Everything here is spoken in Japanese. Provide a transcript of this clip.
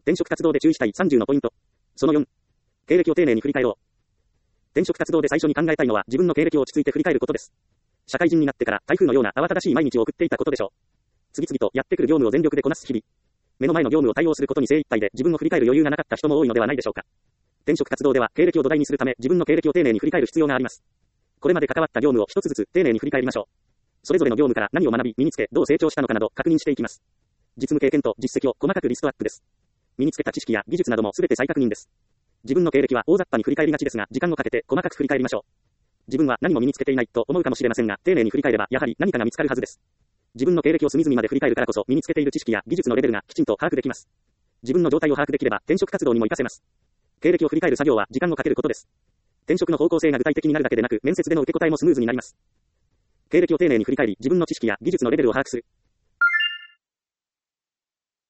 転職活動で注意したい30のポイント。その4。経歴を丁寧に振り返ろう。転職活動で最初に考えたいのは自分の経歴を落ち着いて振り返ることです。社会人になってから台風のような慌ただしい毎日を送っていたことでしょう。次々とやってくる業務を全力でこなす日々。目の前の業務を対応することに精一杯で自分を振り返る余裕がなかった人も多いのではないでしょうか。転職活動では経歴を土台にするため自分の経歴を丁寧に振り返る必要があります。これまで関わった業務を一つずつ丁寧に振り返りましょう。それぞれの業務から何を学び、身につけ、どう成長したのかなど確認していきます。実務経験と実績を細かくリストアップです。身につけた知識や技術などもすべて再確認です。自分の経歴は大雑把に振り返りがちですが、時間をかけて細かく振り返りましょう。自分は何も身につけていないと思うかもしれませんが、丁寧に振り返ればやはり何かが見つかるはずです。自分の経歴を隅々まで振り返るからこそ身につけている知識や技術のレベルがきちんと把握できます。自分の状態を把握できれば転職活動にも活かせます。経歴を振り返る作業は時間をかけることです。転職の方向性が具体的になるだけでなく、面接での受け答えもスムーズになります。経歴を丁寧に振り返り、自分の知識や技術のレベルを把握する。